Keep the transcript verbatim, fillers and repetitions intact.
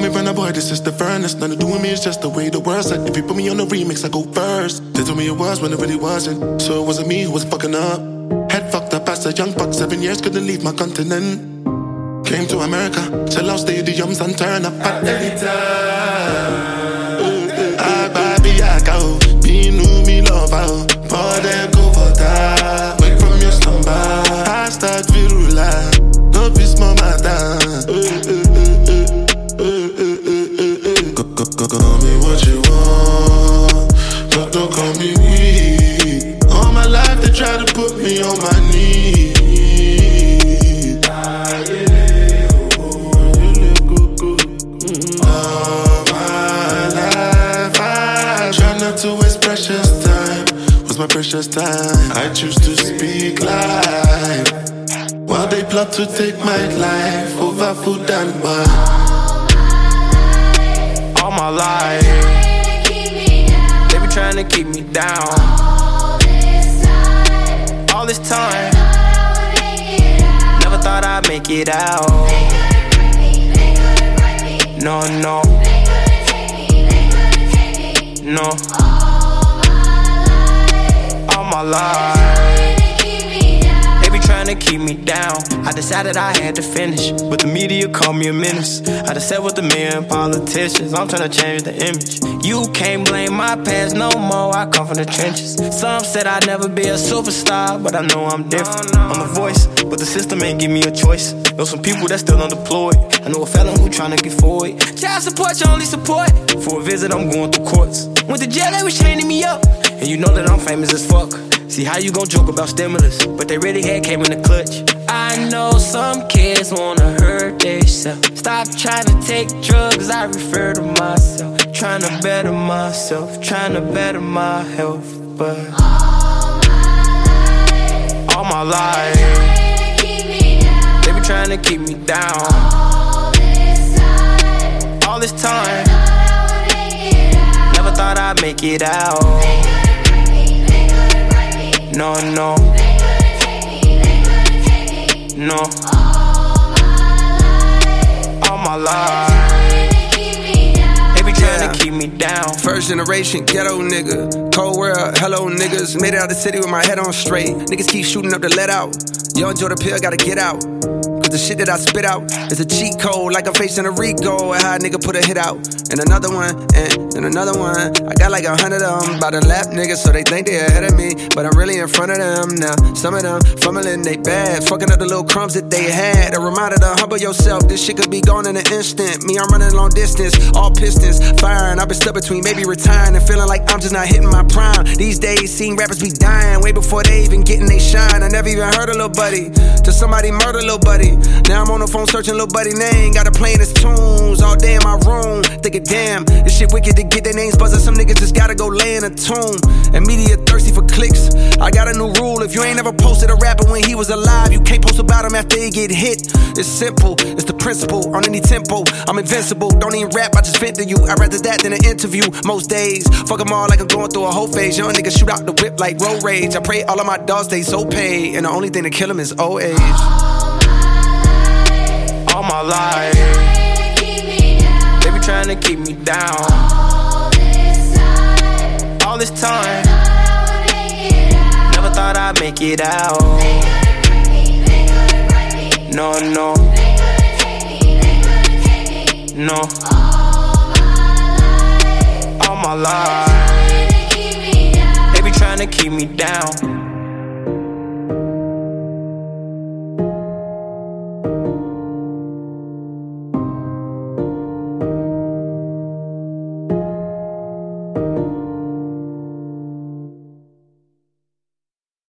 me run a boy, this is the furnace. None of doing me is just the way the words said. If you put me on the remix, I go first. They told me it was when it really wasn't. So it wasn't me who was fucking up. Head fucked up as a young buck, seven years couldn't leave my continent. Came to America, sell out stadiums and turn up at any time. I baby I go, be new me love out. For them go for that, wake from your slumber. I start feel relaxed, no peace my matter. Go, go, go, call me what you want, but don't call me weak. All my life they try to put me on my knees. All my life I try not to waste precious time. What's my precious time? I choose to speak life while they plot to take my life over food and wine. All my life, they be trying to keep me down. All this time, never thought I'd make it out. No, no, no. All my life, they be trying to keep me down. I decided I had to finish, but the media called me a menace. I just sat with the men politicians, I'm trying to change the image. You can't blame my past no more, I come from the trenches. Some said I'd never be a superstar, but I know I'm different. I'm a voice, but the system ain't give me a choice. Know some people that's still unemployed. I know a felon who tryna get forward. Child support, your only support. For a visit, I'm going through courts. Went to jail, they was chaining me up. And you know that I'm famous as fuck. See how you gon' joke about stimulus, but they really had came in the clutch. I know some kids wanna hurt themselves. Stop trying to take drugs, I refer to myself. Trying to better myself, trying to better my health. But all my life, they be trying to keep me down. All this time, never thought I'd make it out. No, no, no. All my life, they be trying to keep me down. First generation ghetto nigga, cold world, hello niggas. Made it out the city with my head on straight. Niggas keep shooting up the let out. Young Jordan Pill gotta get out. Cause the shit that I spit out is a cheat code, like I'm facing a Rico. And how a nigga put a hit out. And another one, and, and another one. I got like a hundred of them by the lap niggas, so they think they ahead of me, but I'm really in front of them now. Some of them fumbling they bad, fucking up the little crumbs that they had. A reminder to humble yourself, this shit could be gone in an instant. Me, I'm running long distance, all pistons firing. I've been stuck between maybe retiring and feeling like I'm just not hitting my prime. These days, seeing rappers be dying way before they even getting they shine. I never even heard a little buddy till somebody murder little buddy. Now I'm on the phone searching little buddy name. Got her playing his tunes all day in my room. Thinking, damn, this shit wicked to get their names buzzing. Some niggas just gotta go lay in a tomb. And media thirsty for clicks. I got a new rule. If you ain't ever posted a rapper when he was alive, you can't post about him after he get hit. It's simple, it's the principle. On any tempo, I'm invincible. Don't even rap, I just vent to you. I'd rather that than an interview most days. Fuck them all like I'm going through a whole phase. Young niggas shoot out the whip like road rage. I pray all of my dogs stay so paid, and the only thing to kill them is old age. All my life, they be trying to keep me down. All this time, never thought I'd make it out. No, no, no. All my life, they be trying to keep me down.